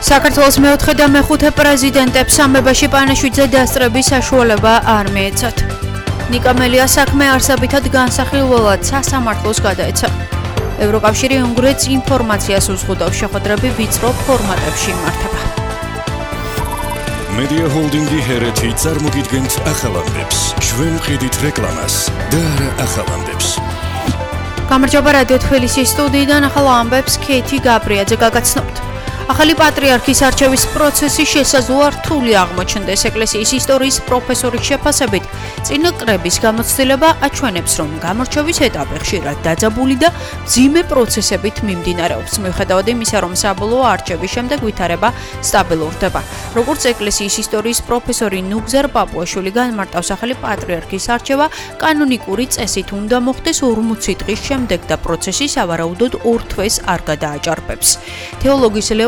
საქართველოს მეოთხე და მეხუთე პრეზიდენტებს სამებაში პანაშვიდზე დასწრების საშუალება არ მიეცათ. ნიკამელია საქმე არსებითად განსახილველად სასამართლოს გადაეცა. ევროკავშირი უნგრეთს ინფორმაციას უზღუდავს, შეხვედრები ვიწრო ფორმატებში იმართება. Media Holding-ი ჰერეთი წარმოგიდგენთ ახალამდებს, ჩვენ ვყიდით რეკლამას და არა ახალამდებს. გამარჯობა რადიო თბილისის სტუდიიდან ახალ ამბებს ქეთი გაბრიაძე გაგაცნობთ. ახალი პატრიარქის არჩევის პროცესი შესაძლოა რთული აღმოჩნდეს. ეკლესიის ისტორიის პროფესორის შეფასებით, წინა კრების გამოცდილება აჩვენებს, რომ გამორჩევის ეტაპი ხშირად დაძაბული და მძიმე პროცესებით მიმდინარეობს. მიუხედავად იმისა, რომ საბოლოო არჩევის შემდეგ ვითარება სტაბილურდება. როგორც ეკლესიის ისტორიის პროფესორი ნუგზარ პაპუაშვილი განმარტავს, ახალი პატრიარქის არჩევა კანონიკური წესით უნდა მოხდეს 40 დღის შემდეგ და პროცესი სავარაუდოდ 2 თვეს არ გადააჭარბებს. თეოლოგის ლევან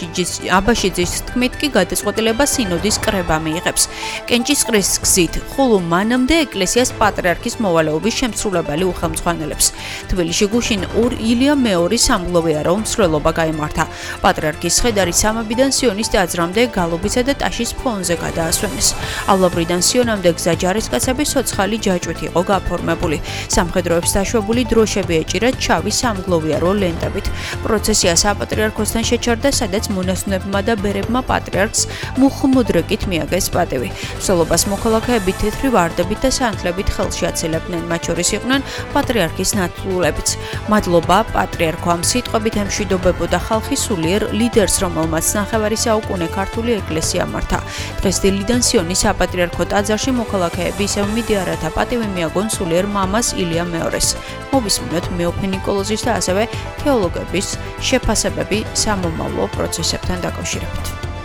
აბაშიძის თქმით კი გადაწყვეტილება სინოდის კრება მიიღებს. კენჭისყრის გზით, ხოლო მანამდე ეკლესიას პატრიარქის მოვალეობის შემსრულებელი უხელმძღვანელებს. თბილისში გუშინ ილია მეორის სამგლოვიარო მსვლელობა გაიმართა. პატრიარქის ხედარი სამებიდან სიონის ტაძრამდე გალობისა და ტაშის ფონზე გადაასვენეს. ავლაბრიდან სიონამდე გზა ჯარისკაცების ცოცხალი ჯაჭვით იყო გაფორმებული. სამხედროებს დაშვებული დროშები ეჭირათ ჩავის სამგლოვიარო ლენტებით. პროცესია საპატრიარქოსთან შეჩერდა, სადაც მონაზვნებმა და ბერებმა პატრიარქს მუხმუდრეკით მიაგეს პატივი. მსვლელობას მოქალაქეები თეთრი ვარდებით და სანთლებით ხელში აცელებდნენ, მათ შორის იყვნენ პატრიარქის ნათლულებიც. მადლობა პატრიარქო, ამ სიტყვებით ემშვიდობებოდა ხალხი სულიერ ლიდერს, რომელმაც ნახევარი საუკუნე ქართული ეკლესია მართა. დღეს დილიდან სიონის საპატრიარქო ტაძარში მოქალაქეები ისევ მიდიარათა პატივი მიაგონ სულიერ მამას ილია მეორეს. მოვისმინოთ მეოფე ნიკოლოზის და ასევე თეოლოგების შეფასებები სამომავლო პროცესებთან დაკავშირებით.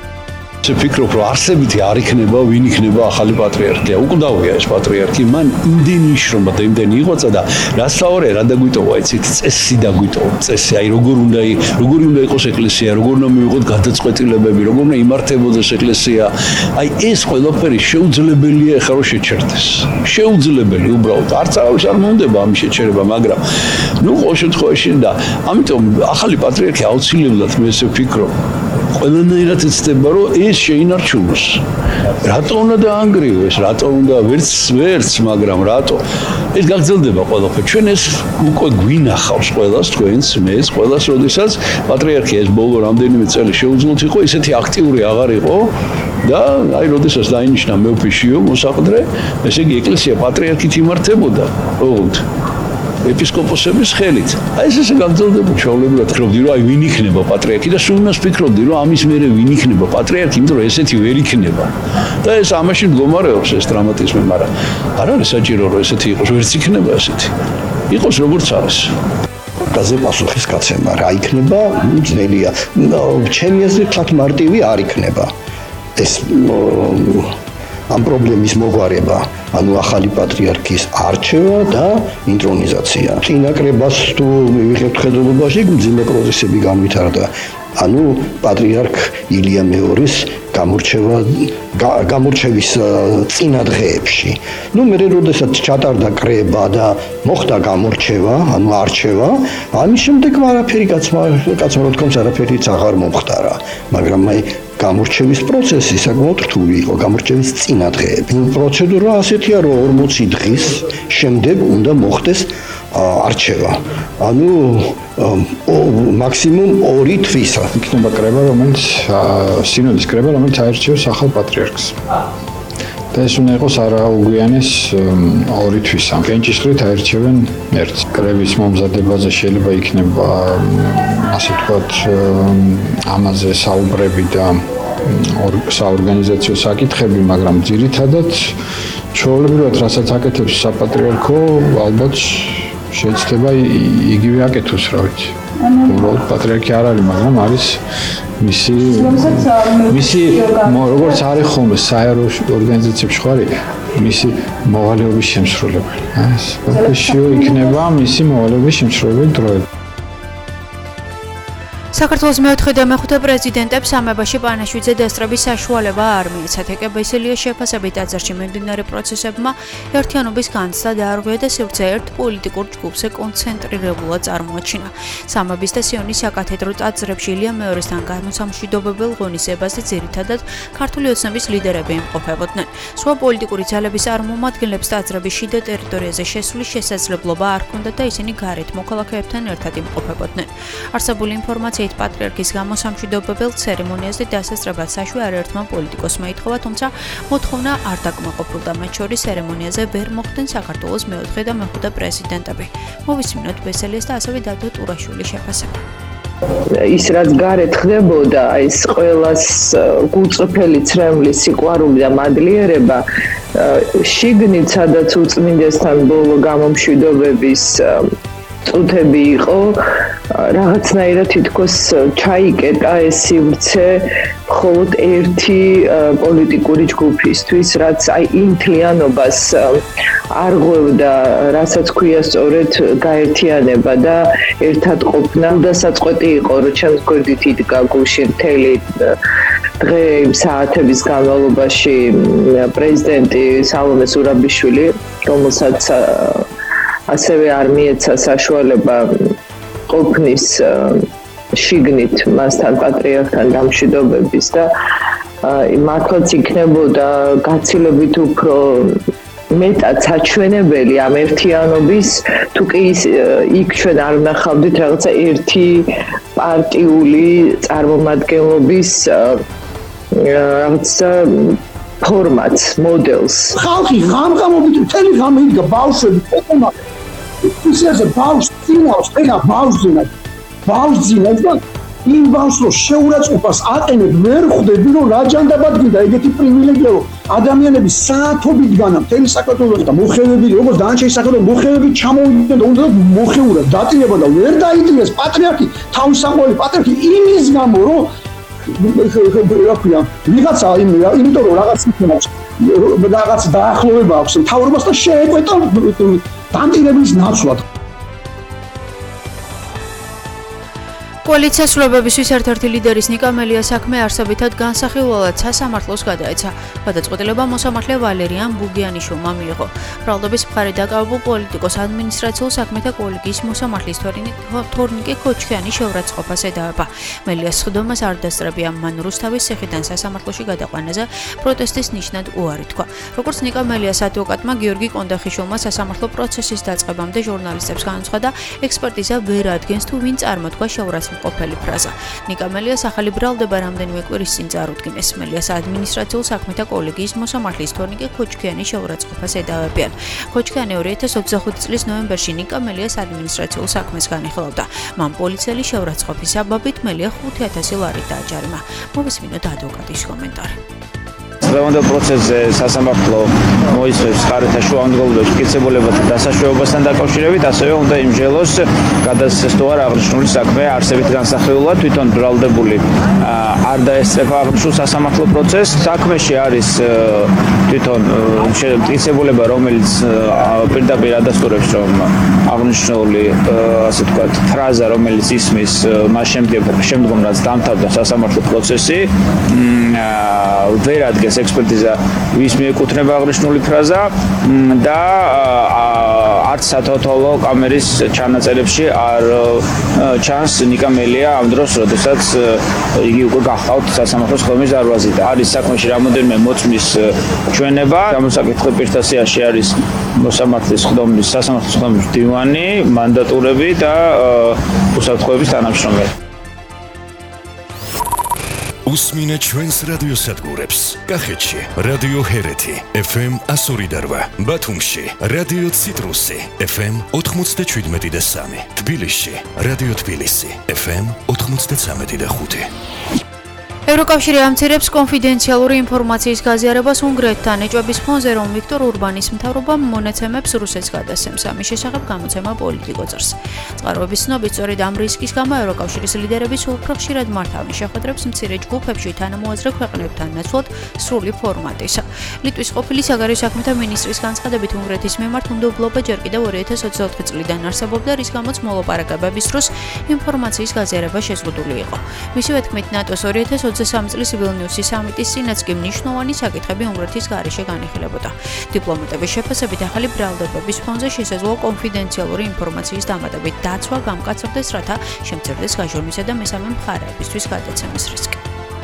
ვფიქრობ, რომ არსებითი არ იქნება, ვინ იქნება ახალი პატრიარქია. უკვდავია ეს პატრიარქი, მან იმდენი შრომა და იმდენი იღვაცა და რასაორე რა დაგვიტოვა, იცით, წესი დაგვიტოვა. წესი, აი როგორი უნდა იყოს ეკლესია, როგორ უნდა მივიღოთ გადაწყვეტილებები, როგორ უნდა იმართებოდეს ეკლესია. აი ეს ყველაფერი შეუძლებელია ახლა რომ შეჩერდეს. შეუძლებელი უბრალოდ. არც არავის არ მომდება ამის შეჩერება, მაგრამ ყოველ შემთხვევაში და ამიტომ ახალი პატრიარქი აუცილებლად მე ესე ვფიქრობ, ყველანაირად ეცდება, რომ ეს შეინარჩუნოს. რატო უნდა დაანგრიოს, რატო უნდა ვერც, მაგრამ რატო? ეს გაგრძელდება ყველაფერი. ჩვენ ეს უკვე გვინახავს ყველას, თქვენს, მეც, ყველას, როდესაც პატრიარქია ეს ბოლო რამდენიმე წელი შეუძლოთ იყო, ისეთი აქტიური აღარ იყო და აი როდესაც დაინიშნა მეოფიშიო მოსაყდრე, ესე იგი ეკლესია პატრიარქით იმართებოდა. ოღონდ ეპისკოპოსების ხელით. აი ესე გაგრძელდება ჩვეულებრივად ვფიქრობდი, რომ აი ვინ იქნება პატრიარქი და სულ იმას ვფიქრობდი, რომ ამის მერე ვინ იქნება პატრიარქი, იმიტომ რომ ესეთი ვერ იქნება. და ეს ამაში მდგომარეობს ეს დრამატიზმი, მაგრამ არ არის საჭირო რომ ესეთი იყოს, ვერც იქნება ესეთი. იყოს როგორც არის. გაზე პასუხის გაცემა რა იქნება, ძნელია. ჩემი აზრით თათ მარტივი არ იქნება. ეს ამ პრობლემის მოგვარება, ანუ ახალი პატრიარქის არჩევა და ინტრონიზაცია. წინაკრებას თუ მივიღებთ ხედულობაში, მძიმე პროცესები განვითარდა. ანუ პატრიარქ ილია მეორის გამორჩევის წინა დღეებში. მე როდესაც ჩატარდა კრება და მოხდა გამორჩევა, ანუ არჩევა, ამის შემდეგ არაფერი კაცმა თქოს არაფერიც აღარ მომხდარა, მაგრამ გამორჩევის პროცესი საკმაოდ რთული იყო, გამორჩევის წინა დღეები. პროცედურა ასეთია, რომ 40 დღის შემდეგ უნდა მოხდეს არჩევა. ანუ მაქსიმუმ 2 თვისა. იქნება კრება, რომელიც სინოდის კრება, რომელიც აირჩევს ახალ პატრიარქს. და ეს უნდა იყოს არაუგვიანეს 2 თვისა. კენჭისყრით აირჩევენ ერთს. კრების მომზადებაზე შეიძლება იქნება, ასე ვთქვათ, ამაზე საუბრები და საორგანიზაციო საკითხები, მაგრამ ძირითადად ჩვეულებრივად რასაც აკეთებს საპატრიარქო, ალბათ შეიძლება იგივე აკეთოს, რა ვიცი. უბრალოდ პატრიარქი არ არის, მაგრამ არის მისი როგორც არის ხოლმე საერო ორგანიზაციებში ხარი, მისი მოვალეობის შემსრულებელი. ეს პროფესიო იქნება მისი მოვალეობის შემსრულებელი დროებით. საქართველოს მეოთხე და მეხუთე პრეზიდენტებს სამებაში პანაშვიდზე დასწრების საშუალება არ მიეცათ. ეკებესილიოს შეფასებით ტაძარში მიმდინარე პროცესებმა ერთიანობის განცდა დაარღვია და სივრცე ერთ პოლიტიკურ ჯგუფზე კონცენტრირებულად წარმოაჩინა. სამების და სიონის საკათედრო ტაძრებში ილია მეორესთან გამოსამშვიდობებელ ღონისძიებაზე ძირითადად ქართული ოცნების ლიდერები იმყოფებოდნენ. სხვა პოლიტიკური ძალების წარმომადგენლებს ტაძრების შიდა ტერიტორიაზე შესვლის შესაძლებლობა არ ჰქონდათ და ისინი გარეთ მოქალაქეებთან ერთად იმყოფებოდნენ. არსებული ინფორმაციით პატრიარქის გამოსამშვიდობებელ ცერემონიაზე დასასწრებად საშვე არაერთმა პოლიტიკოსმა ითხოვა, თუმცა მოთხოვნა არ დაკმაყოფილდა. მათ შორის ცერემონიაზე ვერ მოხვდნენ საქართველოს მეოთხე და მეხუთე პრეზიდენტები. მოვისმინოთ ბესელიას და ასევე დადო ტურაშვილის შეფასება. ის რაც გარეთ ხდებოდა, ეს ყველას გულწრფელი ცრემლის სიყვარული და მადლიერება შიგნით, სადაც უწმინდესთან ბოლო გამომშვიდობების წუთები იყო, რაღაცნაირად თითქოს ჩაიკეტა ეს სივრცე მხოლოდ ერთი პოლიტიკური ჯგუფისთვის, რაც აი იმ მთლიანობას არ ღვევდა, რასაც ქვია სწორედ გაერთიანება და ერთად ყოფნა. დასაწყვეტი იყო, რომ ჩემს გვერდით იდგა გუშინ მთელი დღე იმ საათების განმავლობაში პრეზიდენტი სალომე ზურაბიშვილი, რომელსაც ასევე არ მიეცა საშუალება ყოფნის შიგნით მასთან პატრიარქთან გამშვიდობების და მართლაც იქნებოდა გაცილებით უფრო მეტად საჩვენებელი ამ ერთიანობის, თუ კი იქ ჩვენ არ ვნახავდით რაღაცა ერთი პარტიული წარმომადგენლობის რაღაცა ფორმატს, მოდელს. ხალხი ღამღამობით მთელი ღამე იდგა ბავშვები ყოფნა. ისე ბავშვს ბავშვს და იმ ბავშვს შეურაცხყოფას აყენებ, ვერ ხვდები რომ რა ჯანდაბად გინდა ეგეთი პრივილეგია, რომ ადამიანები საათობით განა მთელი საქართველოს და მოხევები, როგორც დანარჩენი საქართველოს მოხევები ჩამოვიდნენ და უნდა მოხეურად დატირება და ვერ დაიჭირეს პატრიარქი, თავის სამყაროს პატრიარქი იმის გამო, რომ რა ქვია, ვიღაცა იმიტომ რომ რაღაც დაახლოვება აქვს მთავრობასთან შეეკვეთა დამტირების ნაცვლად. კოალიციას სრულებებისთვის ერთ-ერთი ლიდერის ნიკა მელიას საქმე არსებითად განსახილველად სასამართლოს გადაეცა. გადაწყვეტილება მოსამართლე ვალერიან ბუგიანიშვილმა მიიღო. ბრალდობის მხარე დაკავებულ პოლიტიკოს ადმინისტრაციულ საქმეთა კოლეგიის მოსამართლის თორნიკე ქოჩქიანი შეურაცხყოფას ედავება. მელიას სხდომას არ დასწრებია, მან რუსთავის ციხიდან სასამართლოში გადაყვანაზე პროტესტის ნიშნად უარი თქვა. როგორც ნიკა მელიას ადვოკატმა გიორგი კონდახიშვილმა სასამართლო პროცესის დაწყებამდე ჟურნალისტებს განუცხადა, ექსპერტიზა ვერ ადგენს თუ ვინ წარმოთქვა შეურაცხყოფას ყოფილი ფრაზა. ნიკა მელიას ახალი ბრალდება რამდენიმე კვირის წინ წარუდგინეს. მელიას ადმინისტრაციულ საქმეთა კოლეგიის მოსამართლის თორნიკე ქოჩქიანი შეურაცხყოფას ედავებიან. ქოჩქიანი 2025 წლის ნოემბერში ნიკა მელიას ადმინისტრაციულ საქმეს განიხილავდა. მან პოლიციელი შეურაცხყოფის საბაბით მელია 5,000 ლარი დააჯარიმა. მოვისმინოთ ადვოკატის კომენტარი. დღევანდელ პროცესზე სასამართლო მოისმენს ხარეთა შუამდგომლობის მტკიცებულებათა დასაშვებასთან დაკავშირებით, ასევე უნდა იმჟელოს გადასცეს თუ არა აღნიშნული საქმე არსებით განსახილველად, თვითონ ბრალდებული არ დაესწრება აღნიშნულ სასამართლო პროცესს. საქმეში არის თვითონ მტკიცებულება, რომელიც პირდაპირ ადასტურებს, რომ აღნიშნული ასე ვთქვათ ფრაზა, რომელიც ისმის მას შემდგომ რაც დამთავრდა სასამართლო პროცესი, ვერ ადგენს ექსპერტიზა ვის მიეკუთვნება აღნიშნული ფრაზა და არც სათვალთვალო კამერის ჩანაწერებში არ ჩანს ნიკა მელია ამ დროს, როდესაც იგი უკვე გახავთ სასამართლოს ხდომის დარბაზი და არის საქმეში რამოდენიმე მოწმის ჩვენება. გამოსაკითხი პირთა სიაში არის მოსამართლის ხდომის, სასამართლოს ხდომის მდივანი, მანდატურები და უსაფრთხოების თანამშრომელი. უსმინეთ ჩვენს რადიოსადგურებს. კახეთში რადიო ჰერეთი FM 102.8, ბათუმში რადიო ციტრუსი FM 97.3, თბილისში რადიო თბილისი FM 93.5. ევროკავშირი ამცირებს კონფიდენციალური ინფორმაციის გაზიარებას უნგრეთთან ეჭვების ფონზე, რომ ვიქტორ ურბანის მთავრობა მონაცემებს რუსეთს გადასცემს. ამის შესახებ გამოცემა პოლიტიკო წერს. წყაროების ცნობით, სწორედ ამ რისკის გამო ევროკავშირის ლიდერები სულ უფრო ხშირად მართავენ შეხვედრებს მცირე ჯგუფებში თანამოაზრე ქვეყნებთან ნაცვლად სრული ფორმატისა. ლიტვის ყოფილი საგარეო საქმეთა მინისტრის განცხადებით, უნგრეთის მიმართ უნდობლობა ჯერ კიდევ 2024 წლიდან არსებობდა, რის გამოც მოლაპარაკებების დროს ინფორმაციის გაზიარება შეზღუდული იყო. მისივე თქმით, ნატოს 2023 წლის ვილნიუსის სამიტის წინაც კი მნიშვნელოვანი საკითხები უნგრეთის გარეშე განიხილებოდა. დიპლომატების შეფასებით, ახალი ბრალდებების ფონზე შესაძლოა კონფიდენციალური ინფორმაციის დამატებით დაცვა გამკაცრდეს, რათა შემცირდეს გაჟონვისა და მესამე მხარეებისთვის გადაცემის რისკი.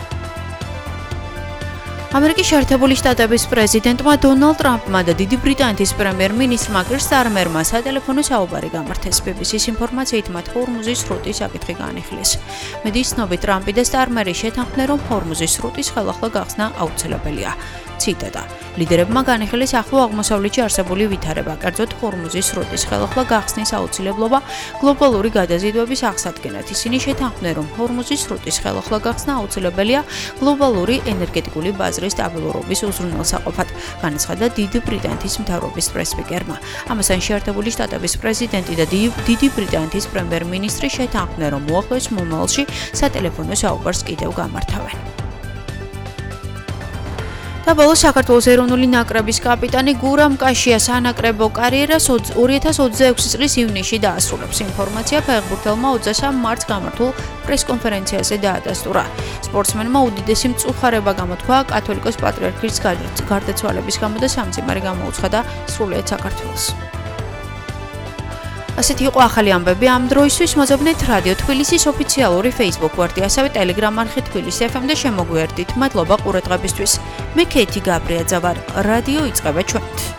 ამერიკის შეერთებული შტატების პრეზიდენტმა დონალდ ტრამპმა და დიდი ბრიტანეთის პრემიერ-მინისტრმა კირ სტარმერმა სატელეფონო საუბარი გამართეს. BBC-ის ინფორმაციით, მათ ჰორმუზის სრუტის საკითხი განიხილეს. მედიის ცნობით, ტრამპი და სტარმერი შეთანხმდნენ, რომ ჰორმუზის სრუტის ხელახლა გახსნა აუცილებელია. ციტატა: ლიდერებმა განიხილეს ახლო აღმოსავლეთში არსებული ვითარება, კერძოდ ჰორმუზის სრუტის ხელახლა გახსნის აუცილებლობა გლობალური გადაზიდვების აღსადგენად. ისინი შეთანხმდნენ, რომ ჰორმუზის სრუტის ხელახლა გახსნა აუცილებელია გლობალური ენერგეტიკული ბაზრის სტაბილურობის უზრუნველსაყოფად, განაცხადა დიდი ბრიტანეთის მთავრობის პრესპიკერმა. ამასთან შეერთებული შტატების პრეზიდენტი და დიდი ბრიტანეთის პრემიერ-მინისტრი შეთანხმდნენ, რომ უახლოეს მომავალში სატელეფონო საუბარს კიდევ გამართავენ. და ბოლოს საქართველოს ეროვნული ნაკრების კაპიტანი გურამ კაშიას ანაკრებო კარიერას 2026 წლის ივნისში დაასრულებს. ინფორმაცია ფეხბურთელმა 23 მარტს გამართულ პრესკონფერენციაზე დაადასტურა. სპორტსმენმა უდიდესი მწუხარება გამოთქვა კათოლიკოს პატრიარქის გარდაცვალების გამო და სამძიმარი გამოუცხადა სრულიად საქართველოს. ასეთი იყო ახალი ამბები ამ დროისთვის. მოძებნეთ რადიო თბილისის ოფიციალური Facebook გვერდი, ასევე Telegram არხი თბილისი FM და შემოგვიერთდით. მადლობა ყურადღებისთვის. მე ქეთი გაბრიაძე ვარ. რადიო იწყება ჩვენით.